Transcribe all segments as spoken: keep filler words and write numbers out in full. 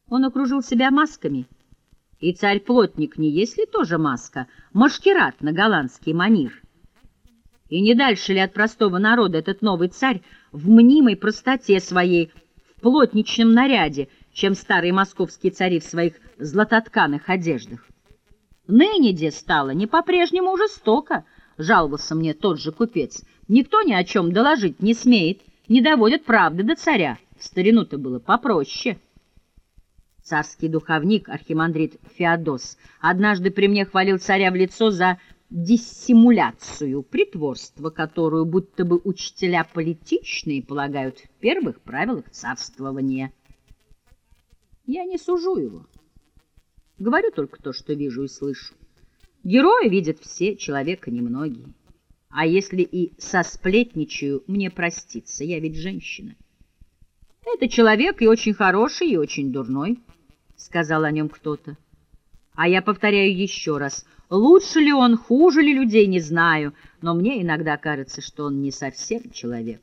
Он окружил себя масками, и царь-плотник не есть ли тоже маска, маскирад на голландский манир? И не дальше ли от простого народа этот новый царь в мнимой простоте своей, в плотничном наряде, чем старые московские цари в своих златотканых одеждах? Ныне де стало не по-прежнему жестоко, жаловался мне тот же купец. Никто ни о чем доложить не смеет, не доводят правды до царя. В старину-то было попроще. Царский духовник, архимандрит Феодос, однажды при мне хвалил царя в лицо за диссимуляцию, притворство, которую будто бы учителя политичные полагают в первых правилах царствования. Я не сужу его. Говорю только то, что вижу и слышу. Героя видят все, человека немногие. А если и сосплетничаю, мне проститься, я ведь женщина. Это человек и очень хороший, и очень дурной, сказал о нем кто-то. А я повторяю еще раз, лучше ли он, хуже ли людей, не знаю, но мне иногда кажется, что он не совсем человек.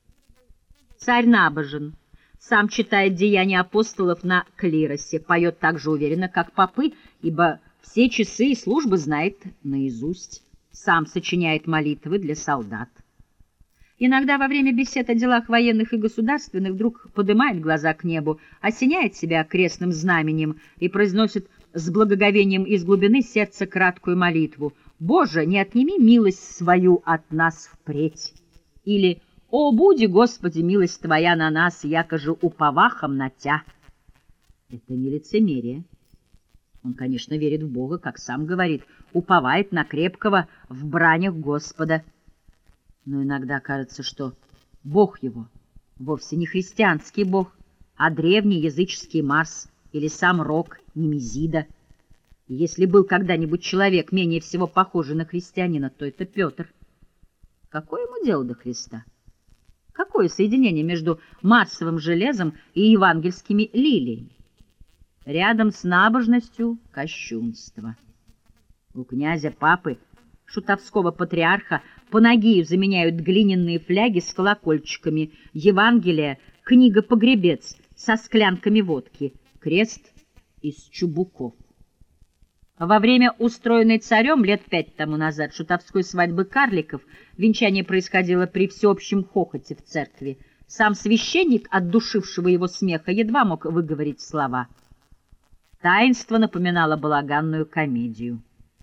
Царь набожен, сам читает деяния апостолов на клиросе, поет так же уверенно, как попы, ибо все часы и службы знает наизусть, сам сочиняет молитвы для солдат. Иногда во время бесед о делах военных и государственных вдруг поднимает глаза к небу, осеняет себя крестным знаменем и произносит с благоговением из глубины сердца краткую молитву: «Боже, не отними милость свою от нас впредь!» Или «О, буди, Господи, милость Твоя на нас, яко же уповахом на Тя». Это не лицемерие. Он, конечно, верит в Бога, как сам говорит, уповает на крепкого в бранях Господа. Но иногда кажется, что Бог его вовсе не христианский Бог, а древний языческий Марс или сам Рок Немезида. И если был когда-нибудь человек, менее всего похожий на христианина, то это Петр. Какое ему дело до Христа? Какое соединение между марсовым железом и евангельскими лилиями? Рядом с набожностью — кощунство. У князя, папы, шутовского патриарха Панагию заменяют глиняные фляги с колокольчиками, Евангелие — книга-погребец со склянками водки, крест из чубуков. Во время устроенной царем лет пять тому назад шутовской свадьбы карликов венчание происходило при всеобщем хохоте в церкви. Сам священник, от душившего его смеха, едва мог выговорить слова. Таинство напоминало балаганную комедию.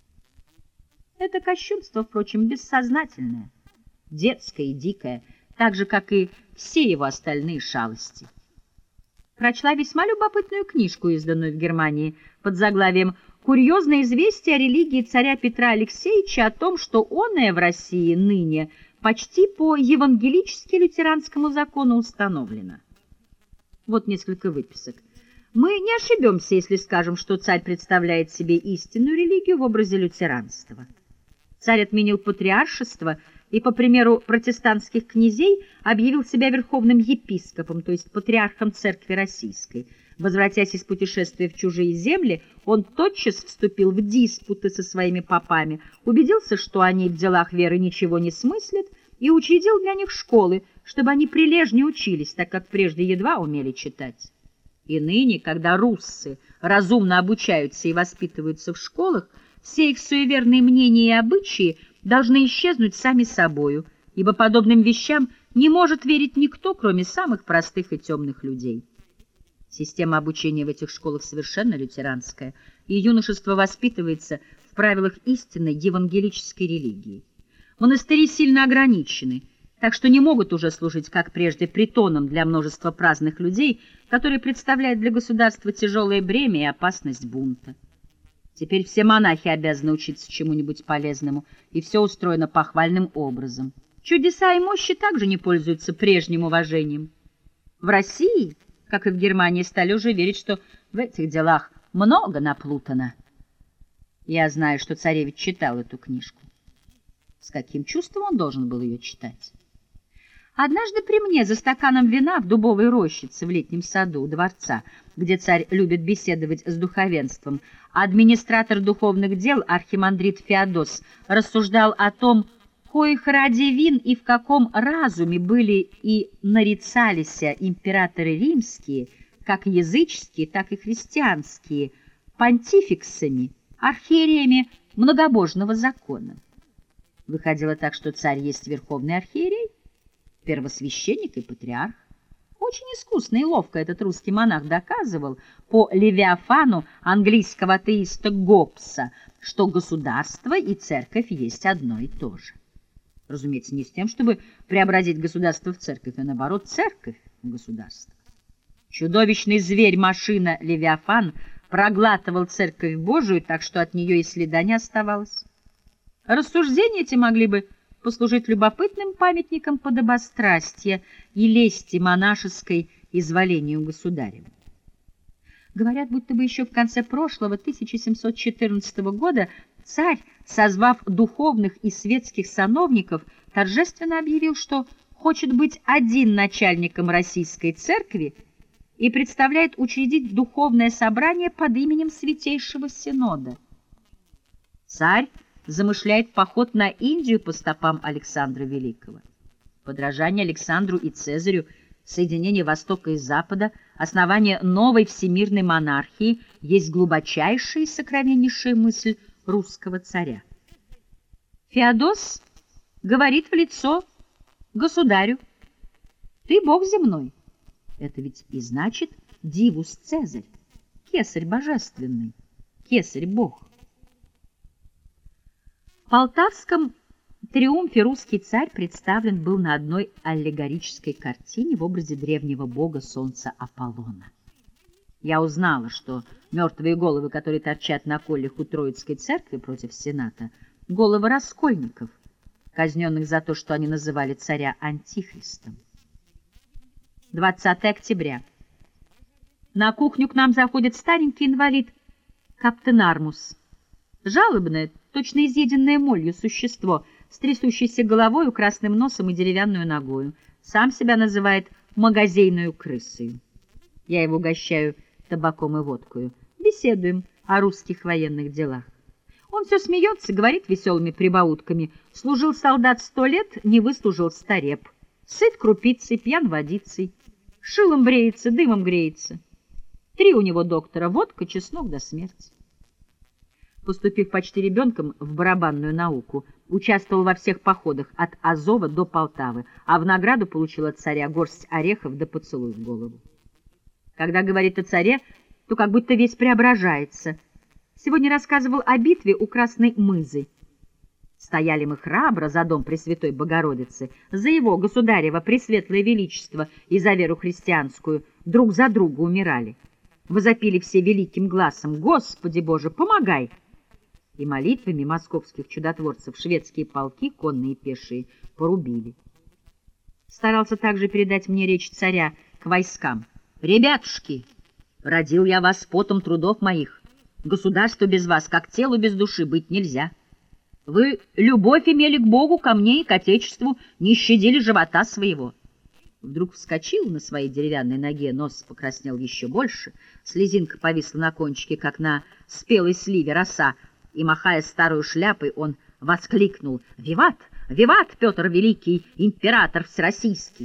Это кощунство, впрочем, бессознательное, детское и дикое, так же, как и все его остальные шалости. Прочла весьма любопытную книжку, изданную в Германии, под заглавием «Курьезное известие о религии царя Петра Алексеевича о том, что оное в России ныне почти по евангелически-лютеранскому закону установлено». Вот несколько выписок. Мы не ошибемся, если скажем, что царь представляет себе истинную религию в образе лютеранства. Царь отменил патриаршество и, по примеру протестантских князей, объявил себя верховным епископом, то есть патриархом церкви российской. Возвратясь из путешествия в чужие земли, он тотчас вступил в диспуты со своими попами, убедился, что они в делах веры ничего не смыслят, и учредил для них школы, чтобы они прилежнее учились, так как прежде едва умели читать. И ныне, когда руссы разумно обучаются и воспитываются в школах, все их суеверные мнения и обычаи должны исчезнуть сами собою, ибо подобным вещам не может верить никто, кроме самых простых и темных людей. Система обучения в этих школах совершенно лютеранская, и юношество воспитывается в правилах истинной евангелической религии. Монастыри сильно ограничены, так что не могут уже служить, как прежде, притоном для множества праздных людей, которые представляют для государства тяжелое бремя и опасность бунта. Теперь все монахи обязаны учиться чему-нибудь полезному, и все устроено похвальным образом. Чудеса и мощи также не пользуются прежним уважением. В России, как и в Германии, стали уже верить, что в этих делах много наплутано. Я знаю, что царевич читал эту книжку. С каким чувством он должен был ее читать? Однажды при мне за стаканом вина в дубовой рощице в летнем саду у дворца, где царь любит беседовать с духовенством, администратор духовных дел архимандрит Феодос рассуждал о том, коих ради вин и в каком разуме были и нарицалися императоры римские, как языческие, так и христианские, понтификсами, архиереями многобожного закона. Выходило так, что царь есть верховный архиерей, первосвященник и патриарх. Очень искусно и ловко этот русский монах доказывал по Левиафану английского атеиста Гоббса, что государство и церковь есть одно и то же. Разумеется, не с тем, чтобы преобразить государство в церковь, а наоборот, церковь в государство. Чудовищный зверь-машина Левиафан проглатывал церковь Божию, так что от нее и следа не оставалось. Рассуждения эти могли бы послужить любопытным памятником подобострастия и лести монашеской изволению государеву. Говорят, будто бы еще в конце прошлого тысяча семьсот четырнадцатого года царь, созвав духовных и светских сановников, торжественно объявил, что хочет быть один начальником Российской Церкви и представляет учредить духовное собрание под именем Святейшего Синода. Царь замышляет поход на Индию по стопам Александра Великого. Подражание Александру и Цезарю, соединение Востока и Запада, основание новой всемирной монархии есть глубочайшая и сокровеннейшая мысль русского царя. Феодос говорит в лицо государю: «Ты Бог земной». Это ведь и значит Дивус Цезарь, кесарь божественный, кесарь Бог. В Полтавском триумфе русский царь представлен был на одной аллегорической картине в образе древнего бога солнца Аполлона. Я узнала, что мертвые головы, которые торчат на кольях у Троицкой церкви против Сената, головы раскольников, казненных за то, что они называли царя антихристом. двадцатое октября. На кухню к нам заходит старенький инвалид Каптен Армус. Жалобное, точно изъеденное молью существо, с трясущейся головой, красным носом и деревянную ногою. Сам себя называет магазейную крысою. Я его угощаю табаком и водкою. Беседуем о русских военных делах. Он все смеется, говорит веселыми прибаутками. Служил солдат сто лет, не выслужил стареп. Сыт крупицей, пьян водицей. Шилом бреется, дымом греется. Три у него доктора: водка, чеснок до смерти. Поступив почти ребенком в барабанную науку, участвовал во всех походах от Азова до Полтавы, а в награду получил от царя горсть орехов да поцелуй в голову. Когда говорит о царе, то как будто весь преображается. Сегодня рассказывал о битве у Красной Мызы. Стояли мы храбро за дом Пресвятой Богородицы, за его, государева, пресветлое величество и за веру христианскую, друг за друга умирали. Возопили все великим гласом: «Господи Боже, помогай!» И молитвами московских чудотворцев шведские полки, конные и пешие, порубили. Старался также передать мне речь царя к войскам. «Ребятушки, родил я вас потом трудов моих. Государству без вас, как телу без души, быть нельзя. Вы любовь имели к Богу, ко мне и к Отечеству, не щадили живота своего». Вдруг вскочил на своей деревянной ноге, нос покраснел еще больше, слезинка повисла на кончике, как на спелой сливе роса, и, махая старую шляпой, он воскликнул: «Виват! Виват, Петр Великий, император всероссийский!»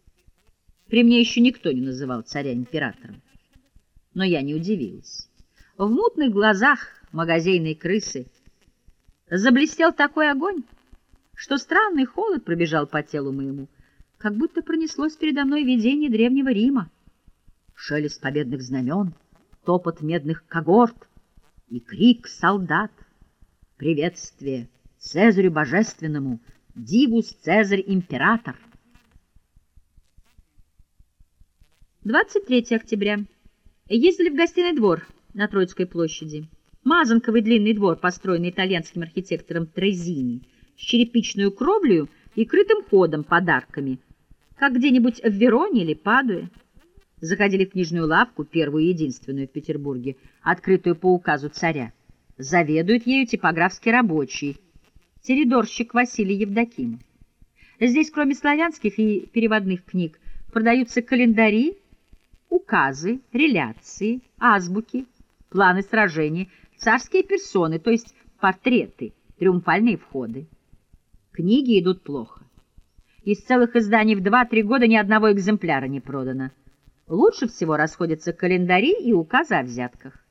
При мне еще никто не называл царя императором. Но я не удивилась. В мутных глазах магазейной крысы заблестел такой огонь, что странный холод пробежал по телу моему, как будто пронеслось передо мной видение древнего Рима. Шелест победных знамен, топот медных когорт и крик солдат. Приветствие Цезарю Божественному, Дивус Цезарь Император. двадцать третьего октября. Ездили в гостиный двор на Троицкой площади. Мазанковый длинный двор, построенный итальянским архитектором Трезини, с черепичную кровлею и крытым ходом подарками, как где-нибудь в Вероне или Падуе. Заходили в книжную лавку, первую и единственную в Петербурге, открытую по указу царя. Заведует ею типографский рабочий, теридорщик Василий Евдокимов. Здесь, кроме славянских и переводных книг, продаются календари, указы, реляции, азбуки, планы сражений, царские персоны, то есть портреты, триумфальные входы. Книги идут плохо. Из целых изданий в два-три года ни одного экземпляра не продано. Лучше всего расходятся календари и указы о взятках.